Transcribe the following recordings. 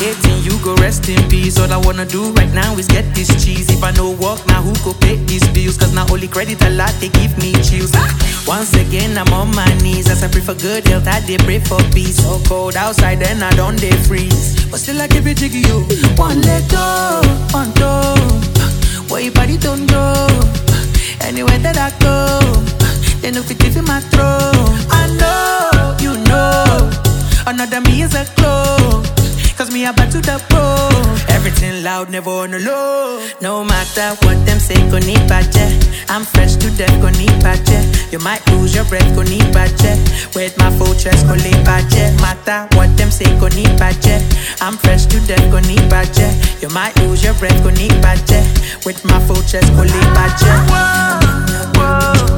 hating, you go rest in peace. All I wanna do right now is get this cheese. If I no work, now who go pay these bills? Cause now only credit a lot, they give me chills. Once again, I'm on my knees. As I pray for good health, I did pray for peace. So cold outside, then I don't they freeze. But still I keep it jiggy, you. One leg go, one toe. Where your body don't go. Anywhere that I go, they know fit in my throat. I know, you know, another me is a clue. Cause me about to the pole. Everything loud, never on the low. No matter what them say, go need budget. I'm fresh to death, go need budget. You might lose your breath, go need budget. With my full chest, go need budget. Matter what them say, go need budget. I'm fresh to death, go need budget. You might lose your breath, go need budget. With my full chest, go need budget. Whoa, whoa.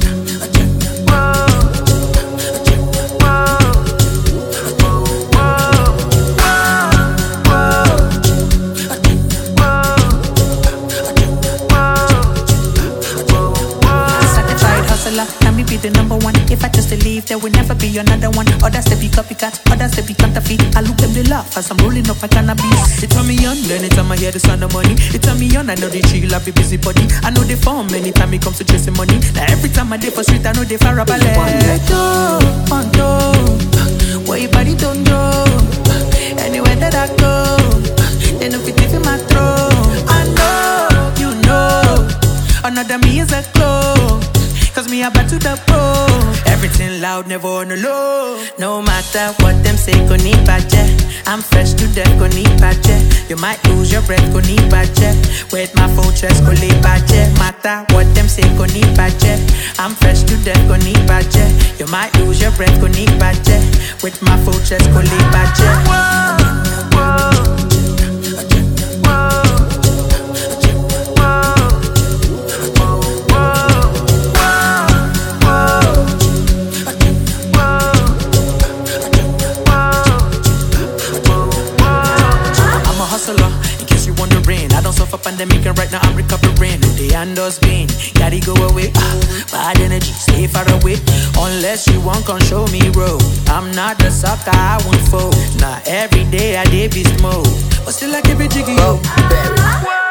Can we be the number one? If I just leave, there will never be another one. Others they be copycat, others they be counterfeit. I look them, they laugh as I'm rolling up my cannabis. It turn me on, anytime I hear the sound of money. It turn me on, I know they chill, I be busy body. I know they form anytime it comes to chasing money. Now every time I day for street, I know they far up a leg. One leg go, one toe. Where your body don't go. Anywhere that I go, they know fit in my throat. I know, you know, another me is a glow. Cause me about to the pro. Everything loud, never on the low. No matter what them say, go need budget. I'm fresh to death, go need budget. You might lose your breath, go need budget. With my full chest, go need budget. Matter what them say, go need budget. I'm fresh to death, go need budget. You might lose your breath, go need budget. With my full chest, go need budget. Whoa, whoa. In case you wondering, I don't suffer pandemic and right now I'm recovering. The handles been, gotta go away. Bad energy, stay far away. Unless you want, come show me road. I'm not the sucker, I won't fold. Now every day I did beast mode, but still I keep it jiggy. Oh, baby.